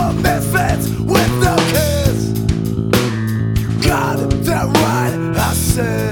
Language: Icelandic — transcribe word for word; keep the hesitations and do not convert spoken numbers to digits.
of misfits with no kids. God, they're right, I say.